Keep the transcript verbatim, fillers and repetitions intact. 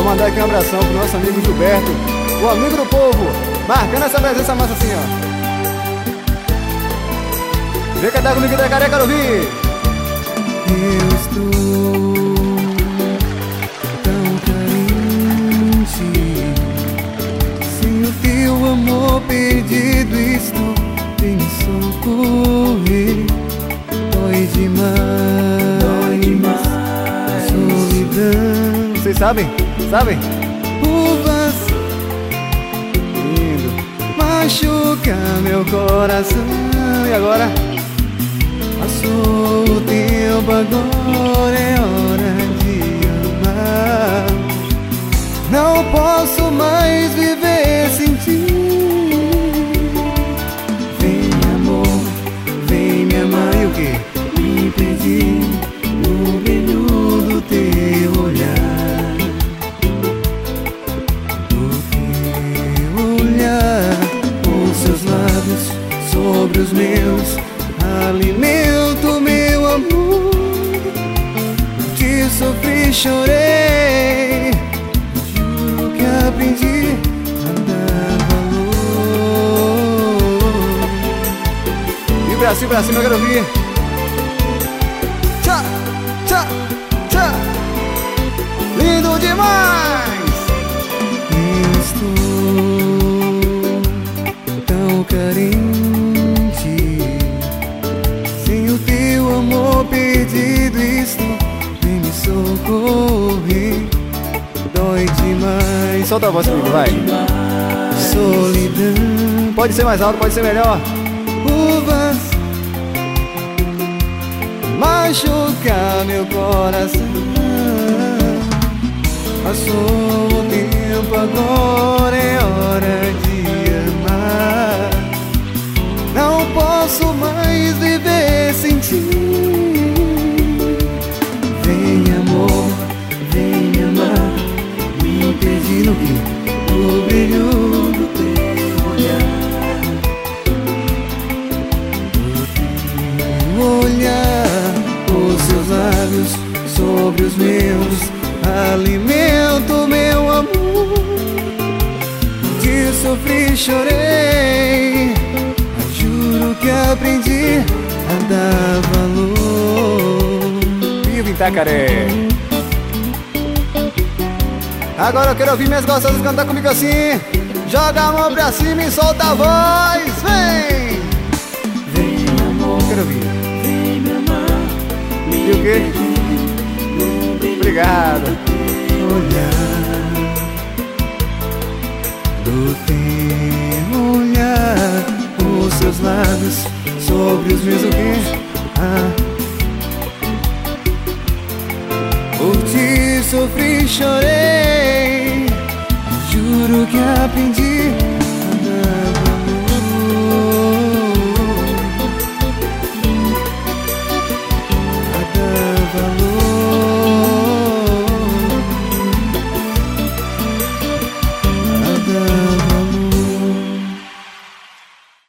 mandar aqui um abração pro nosso amigo Gilberto, o amigo do povo, marcando essa presença massa assim, ó. Vem cantar comigo da careca, ouvir. Eu estou tão carente, sem o teu amor perdido estou. Vem me socorrer, dói demais, dói demais. Solidão. Vocês sabem? Sabem? Uvas Lindo. machuca meu coração. E agora? Passou o tempo, agora é hora de amar. Não posso mais viver sem ti. Vem amor, vem me amar. E o que? Me perdi no brilho do teu olhar, do teu olhar. Os seus lábios sobre os meus, alimento meu amor. Te sofri, chorei, juro que aprendi a dar valor. E pra cima, pra cima, eu quero ouvir. Tchá, tchá, tchá. Lindo demais. Eu estou tão carente, sem o teu amor perdido estou. Vem me socorrer, dói demais. Solta a voz comigo, vai. Solidão. Pode ser mais alto, pode ser melhor. Uvas machuca meu coração. Passou o tempo, agora é hora de amar. Não posso mais viver sem ti. Vem amor, vem me amar. Me perdi no que? No brilho do teu olhar, olhar. Os seus lábios sobre os meus, alimento meu amor. Te sofri, chorei, mas juro que aprendi a dar valor. Viva Itacaré. Agora eu quero ouvir minhas gostosas cantar comigo assim. Joga a mão pra cima e solta a voz. Vem! Vem amor, Quero ouvir. vem me amar. E o quê? Obrigado. Olhar do teu olhar, os seus lábios sobre os meus, o quê? Ah. Por ti sofri, chorei, juro que aprendi